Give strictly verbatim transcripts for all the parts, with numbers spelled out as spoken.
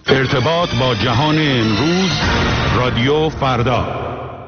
ارتباط با جهان امروز، رادیو فردا.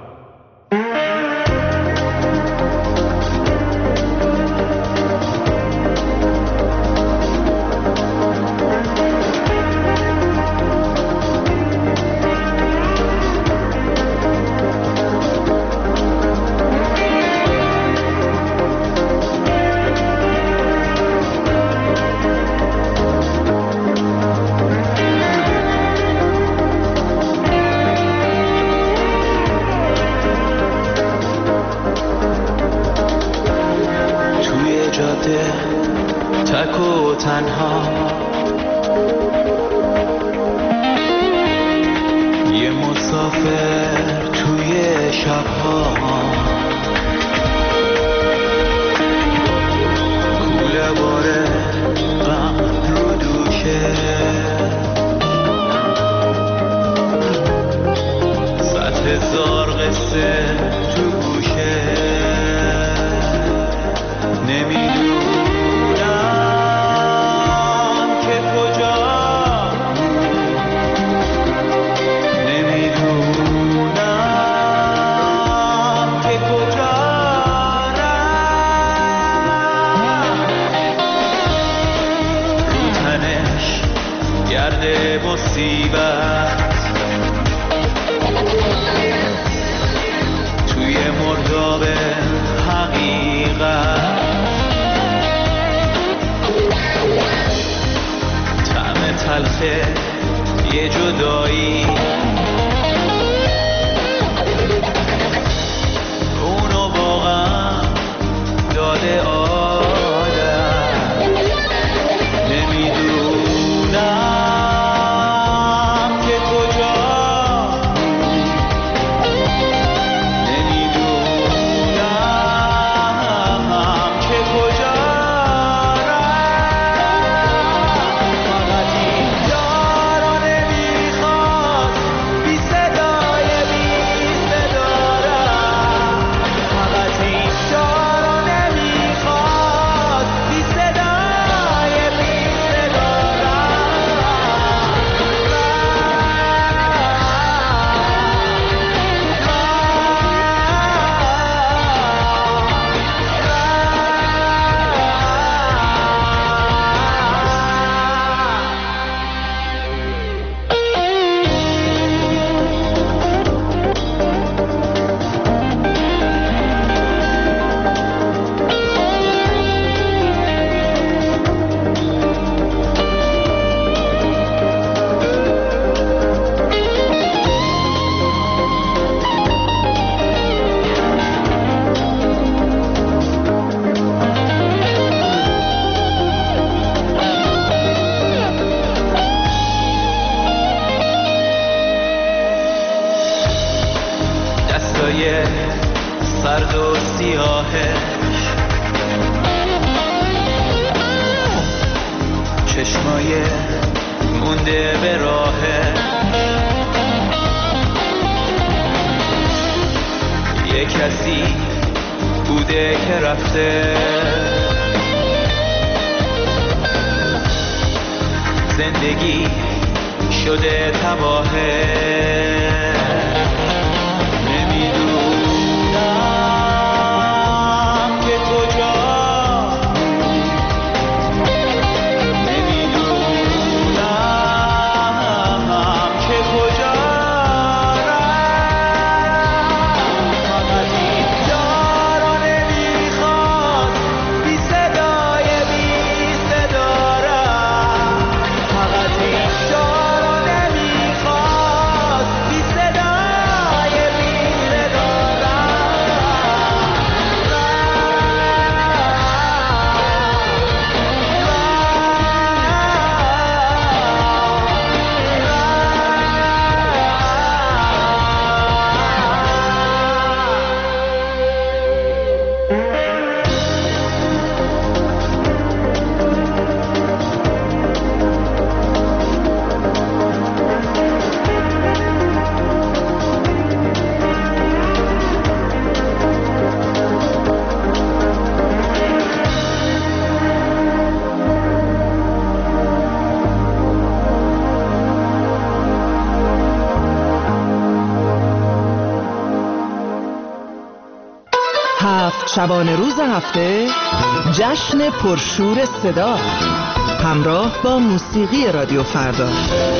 تک و تنها یه مسافر توی شبها، کوله باره غم رو دوشه، صد هزار قصه تو گوشه، نمیدونم که کجا، نمیدونم که کجا رفت، رو تنش گرد مصیبت، توی مرداب حقیقت، طعم تلخه یه جدایی، اونو واقعا داده آدم، نمیدونم که کجا، نمیدونم که کجا سرد و سیاهش، چشمای مونده به راهش، یه کسی بوده که رفته، زندگی شده تباهه، بی شبانه روز هفته جشن پرشور صدا همراه با موسیقی رادیو فردا.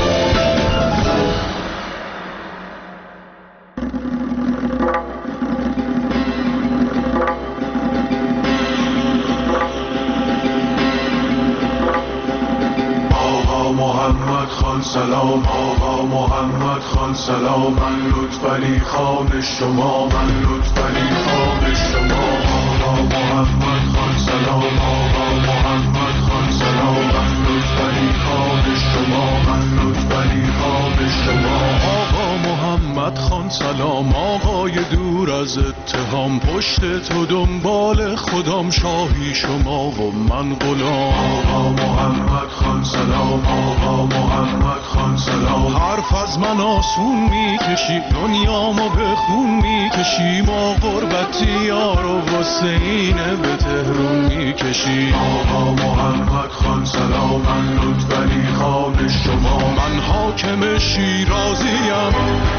محمد خان سلام، آقا محمد خان سلام، من لطفعلی خان شما، من لطفعلی خان شما. آقا محمد خان سلام، آقا محمد خان سلام، من لطفعلی خان شما، من لطفعلی خان شما. آقا محمد خان سلام، آقای دور از اتهام، پشت تو دنبال خودم، شاهی شما و من غلام. آقا محمد خان سلام، آقا محمد خان سلام، حرف از من آسون میکشی، دنیامو به خون میکشی، ما غربتی یار و واسه اینه به تهرون میکشی. آقا محمد خان سلام، من لطفعلی خان شما، من حاکم شیرازیم،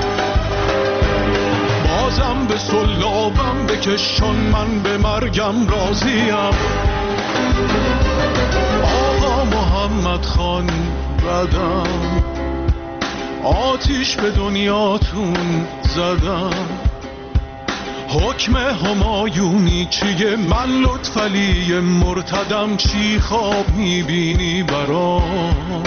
بازم به سلابم بکشون، من به مرگم راضیم. آقا محمد خان بدم، آتیش به دنیاتون زدم، حکم همایونی چیه؟ من لطفعلی مرتدم، چی خواب میبینی برام؟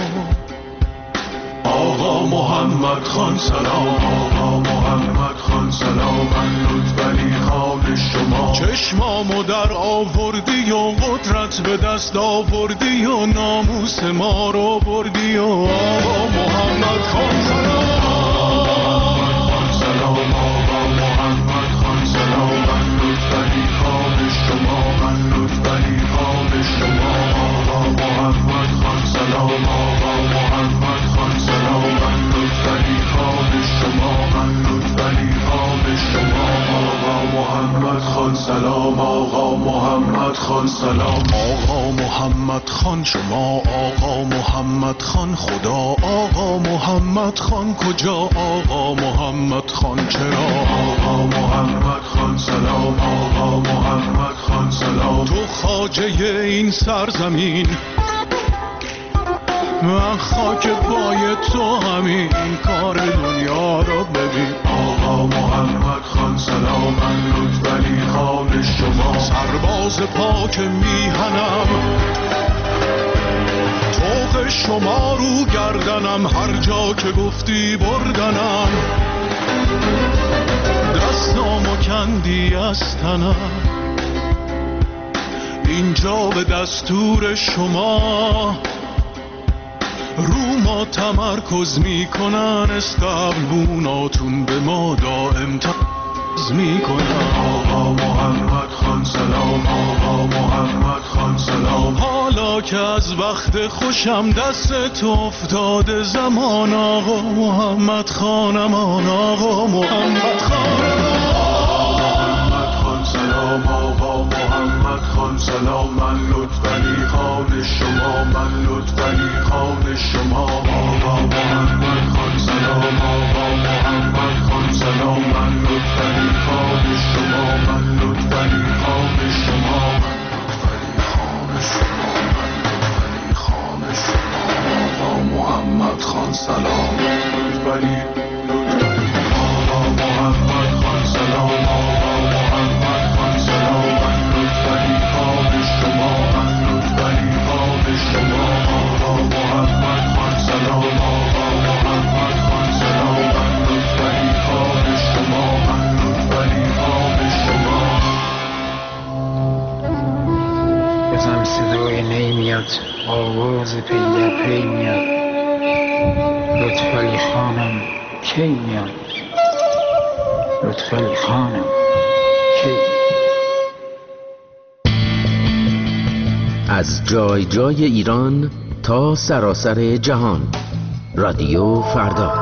آقا محمد خان سلام، آقا محمد خان سلام، من لطفعلی خان شما، چشمامو در آوردی و قدرت به دست آوردی و ناموس ما رو بردی و آقا محمد خان سلام، آقا محمد سلام، آقا محمد خان سلام، من لطفعلی خان شما، من لطفعلی خان شما. آقا محمد خان سلام، آقا محمد خان سلام، من لطفعلی خان شما، من لطفعلی خان شما. آقا محمد خان سلام، آقا محمد خان سلام، آقا محمد خان شما، آقا محمد خان خدا، آقا محمد خان کجا، آقا محمد خان چرا؟ آقا محمد خان سلام، آقا محمد خان سلام، تو خواجه این سرزمین، من خاک پای تو همین کار دنیا رو ببین. آقا محمد خان سلام، من لطفعلی خان شما، سرباز پاک میهنم، طوق شما رو گردنم، هر جا که گفتی بردنم، دستامو کندی از تنم، اینجا به دستور شما رو ما تمرکز میکنن، استقبوناتون به ما دائم تز میکنن. آقا محمد خان سلام، آقا محمد خان سلام، حالا که از وقت خوشم دست تو افتاده زمان، آقا محمد خانمان، آقا محمد خانمان. سلام، آقا محمد خان سلام، من لطفعلی خان شما، من لطفعلی خان شما. آقا محمد خان سلام، آقا محمد خان سلام، من لطفعلی خان شما، من لطفعلی خان شما، من لطفعلی خان شما، من لطفعلی خان شما. آقا محمد خان سلام، لطفعلی لطفعلی. آقا محمد خان سلام، آقا محمد خان سلام، من لطفعلی خان شما، من لطفعلی خان شما. آقا محمد خان سلام، آقا محمد خان سلام، من لطفعلی خان شما، من لطفعلی خان شما. بزن صدای نی میاد، آواز پی در پی میاد، لطفعلی خانم کی میاد، لطفعلی خانم کی؟ از جای جای ایران تا سراسر جهان، رادیو فردا.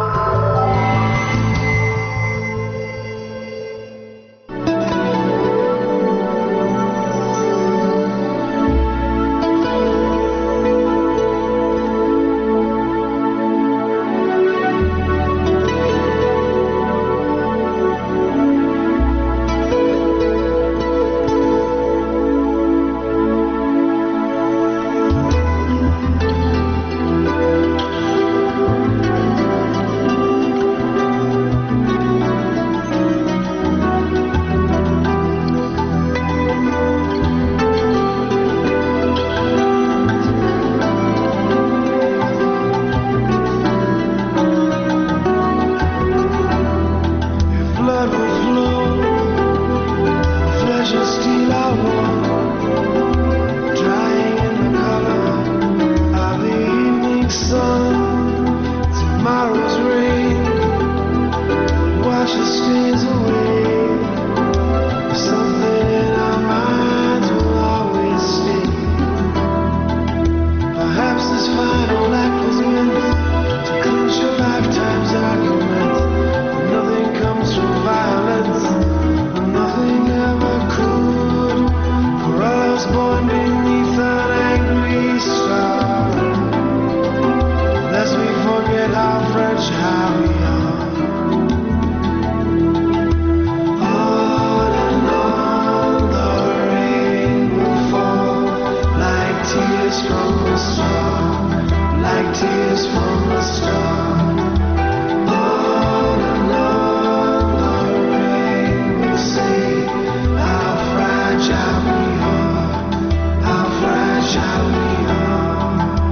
tomorrow's rain. Wash the stains away. Something in our minds will always stay. Perhaps this final act was meant to clinch your lifetime's argument. Nothing comes from violence, and nothing ever could. For all us born beneath an angry star, lest we forget how fragile we are. On and on the rain will fall, like tears from a star, like tears from a star. On and on the rain will say how fragile we are, how fragile we are.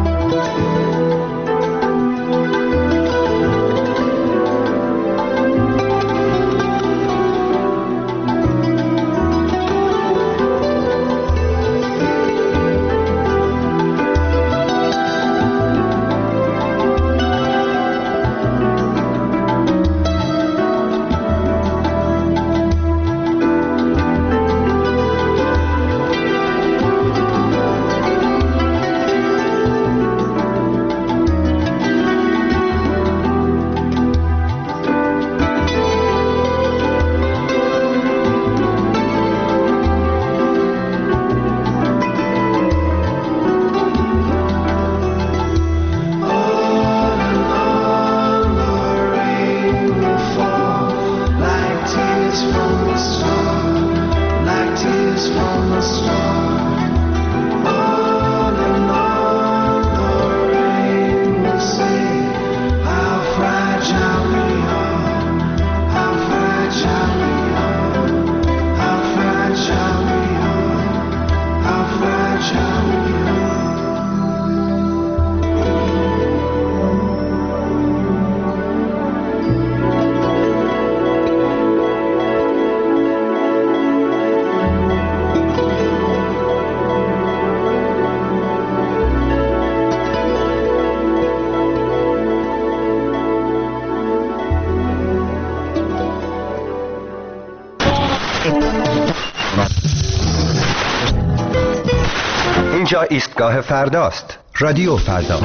اینجا ایستگاه فرداست. رادیو فردا.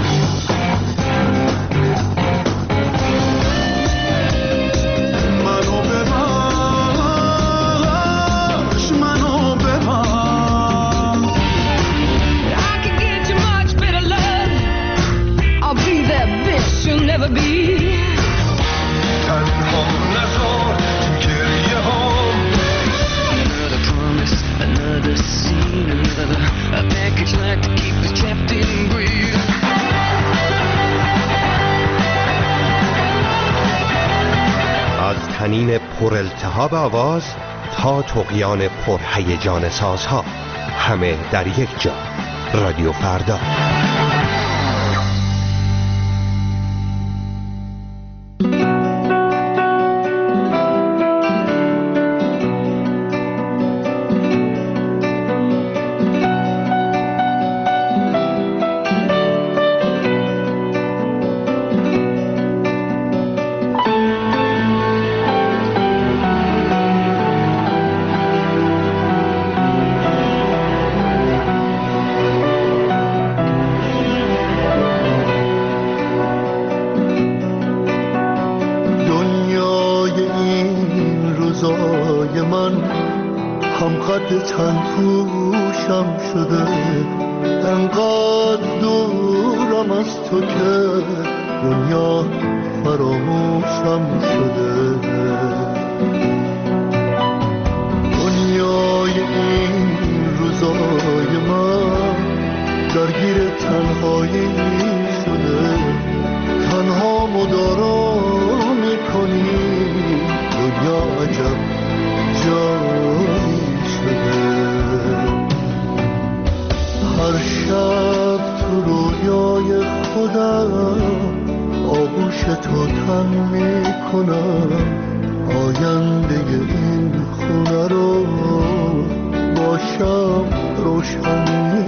تنین پر التهاب آواز تا طغیان پر هیجان سازها، همه در یک جا. رادیو فردا.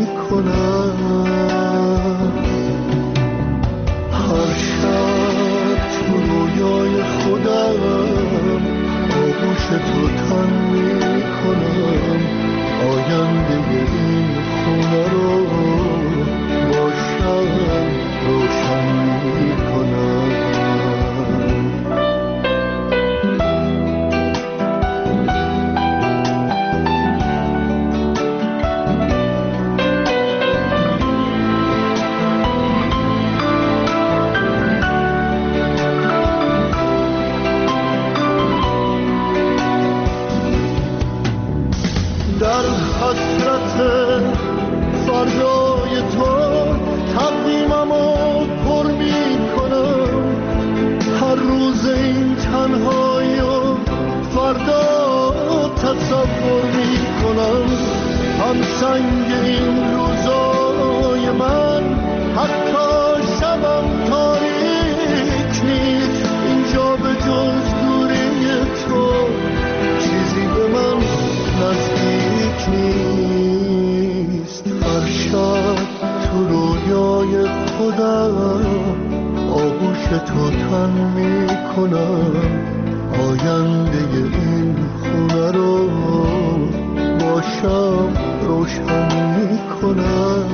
هر شب آغوش تو تن میکنم، آینده این خونه رو با شب روشن میکنم. در حسرت فردای تو تقویممو پر میکنم، هر روز این تنهایی و فردا تصور میکنم. هم سنگ این روزای من حتی شبم تاریک نیست، اینجا به جز دوری تو چیزی به من نزدیک نیست. هر شب تو رویای خودم آغوش تو تن میکنم، آینده این خونه رو با شب روشن میکنم.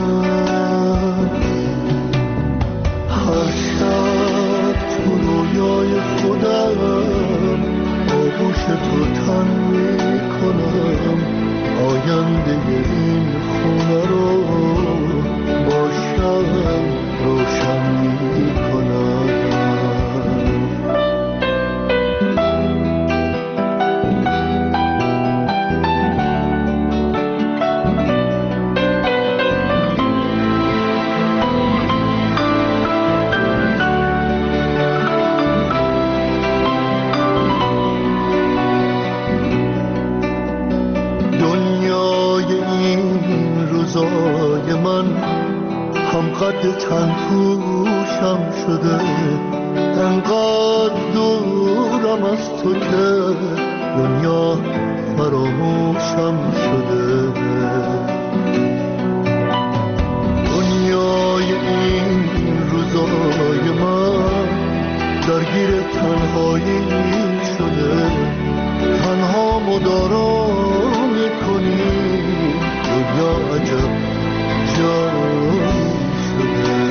هر شب تو رویای خودم آغوش تو تن میکنم، آینده این خونه رو با شب روشن میکنم. روزای من هم قد تن پوشم شده، انقدر دورم از تو که دنیا فراموشم شده. دنیای این روزای من درگیر تنهایی شده، تنها مدارا میکنی، دنیا عجب جایی شده.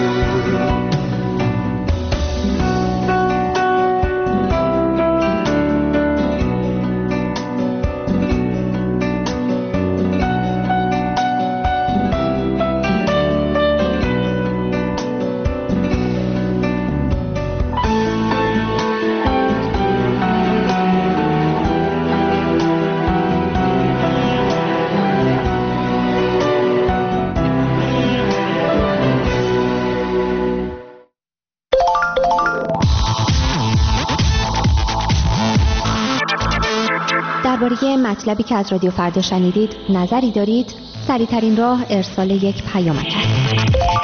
درباره مطلبی که از رادیو فردا شنیدید نظری دارید؟ سریع‌ترین راه ارسال یک پیامک است.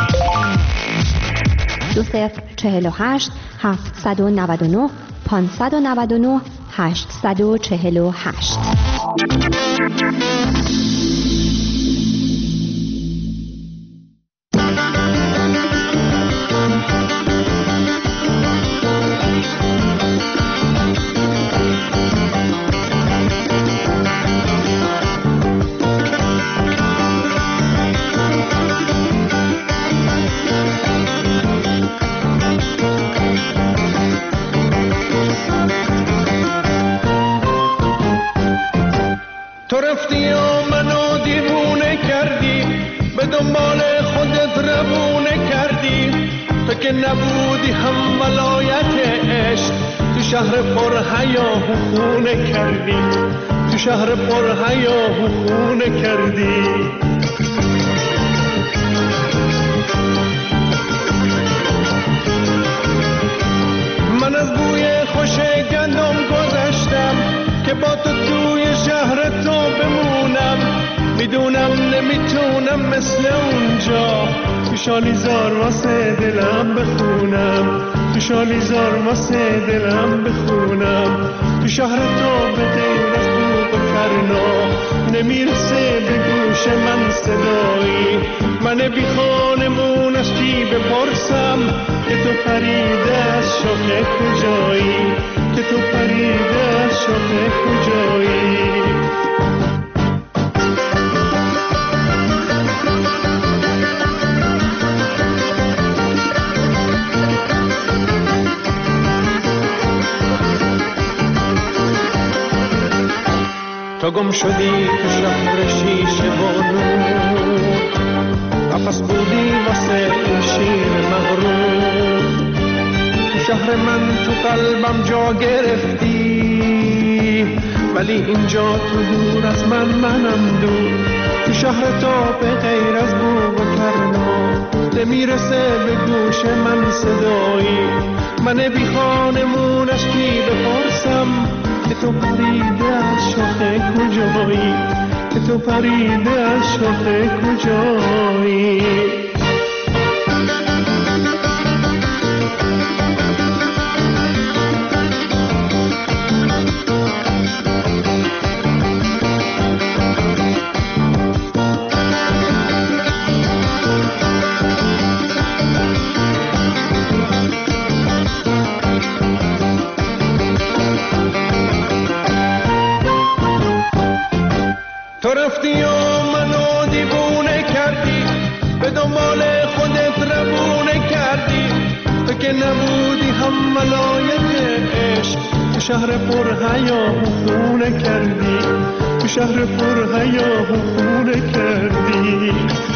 دو صفر چهل و هشت هفتصد و نود و نه پانصد و نود و نه هشتصد و چهل و هشت. تو رفتی و منو دیوونه کردی، به دنبال خودت روونه کردی. تو که نبودی هم ولایت عشق، تو شهر پر هیاهو خونه کردی، تو شهر پر هیاهو خونه کردی. من از بوی خوش گندم گذشتم که با تو توی شهر تو بمونم. میدونم نمیتونم مثل اونجا تو شالیزار واسه دلم بخونم، تو شالیزار واسه دلم بخونم. تو شهر تو به غیر از بوق و کرنا نمیرسه به گوش من صدایی. من بی خانمون از کی بپرسم که تو پریده از شوق کجایی، که تو پریده از عاشق کجایی؟ تو گم شدی تو شهر شیشه و نور، قفس بودی واسه این شیر مغرور. تو شهر من تو قلبم جا گرفتی، ولی اینجا تو دور از من منم دور. تو شهر تو به غیر از بوق و کرنا نمیرسه به گوش من صدایی. من بی خانمونش کی بپرسم که تو پریده از شاخه کجایی؟ که تو پریده از شاخه کجایی؟ تو رفتی و منو دیوونه کردی، به دنبال خودت روونه کردی. تو که نبودی هم ولایت عشق، تو شهر پر حیا و خونه کردی. تو شهر پر حیا و خونه کردی.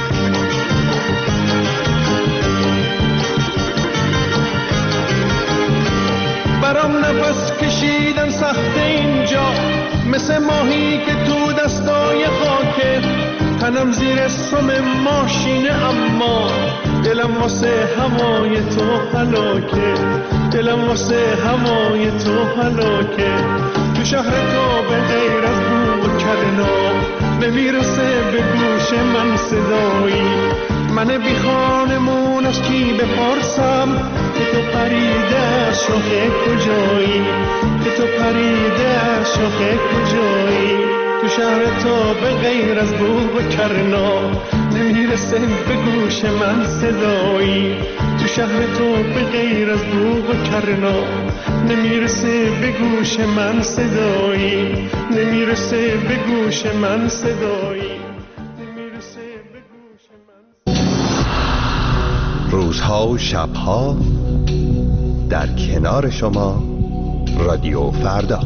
برام نفس کشیدن سخت اینجا، مثل ماهی که تو دستای خاکه. تنم زیر سم ماشینه اما دلم واسه هوای تو هلاکه. دلم واسه هوای تو هلاکه. تو شهر تو به غیر از بو و کرنا نمیرسه به گوش من صدایی. من بی خانمونش کی بپرسم که تو پریده از شاخه کجایی؟ که تو پریده از شاخه کجایی؟ تو شهر تو به غیر از بوق و کرنا نمیرسه به گوش من صدایی. تو شهر تو به غیر از بوق و کرنا نمیرسه به گوش من صدایی. نمیرسه به گوش من صدایی. روزها و شبها در کنار شما رادیو فردا.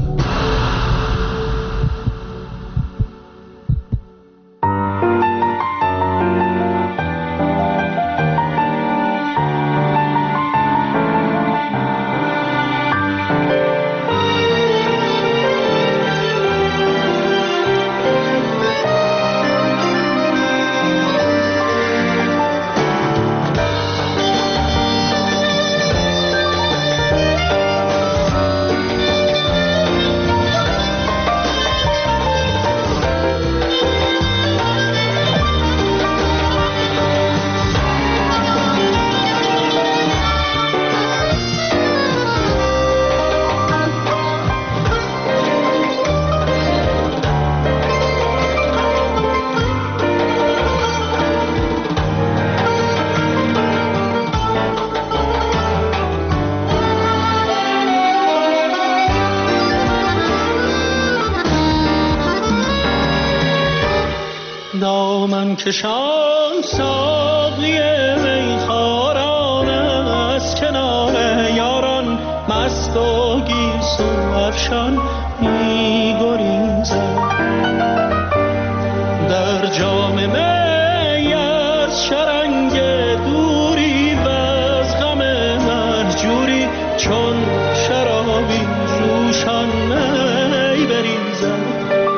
دامن کشان ساقی میخواران از کنار یاران، مست و گیسو افشان می‌گریزد. در جام می از شرنگ دوری و از غم مهجوری، چون شرابی جوشان می بریزد.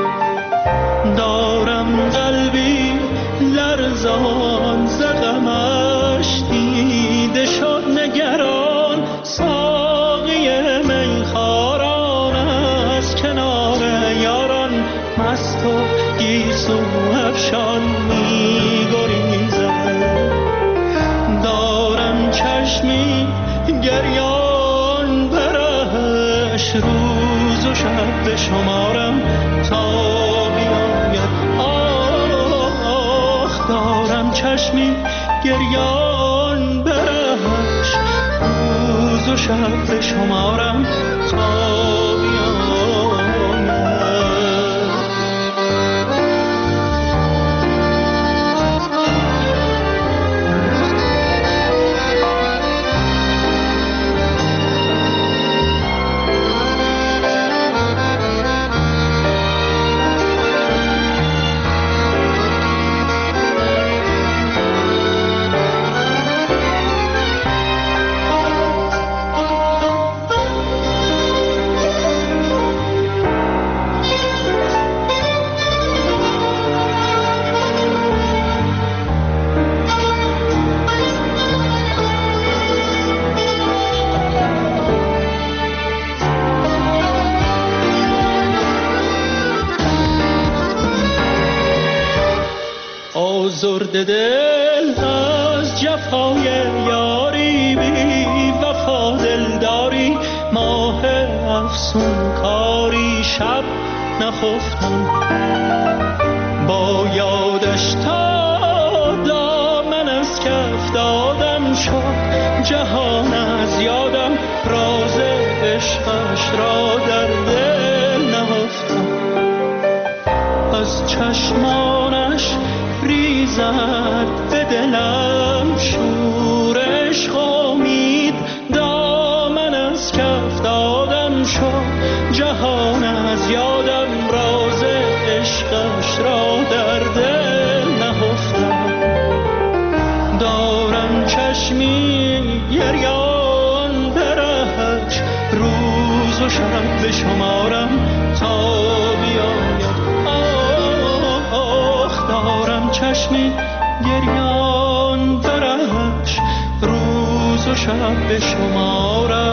دارم قلبی لرزان ز غمش دیده شد نگران، ساقی میخواران از کنار یاران، مست و گیسو افشان می‌گریزد. دارم چشمی گریان برش، روز و شب به شمارم تا چشمی گریان برش، روز و شب به شمارم تا بیان. مرد دل از جفای یاری بی وفا دلداری ماه افسون کاری شب نخفتم با یادش تا دامن از کف دادم شد جهان از یادم راز عشقش را در دل نهفتم از چشمانش ریزد به دلم شور عشق امید دامن از کف دادم شد جهان از یادم راز عشقش را در دل نهفتم دارم چشمی گریان برهش روز و شب به شمارم تا بیاید آخ دارم چشمی گریان برهش روز و شب به شمارم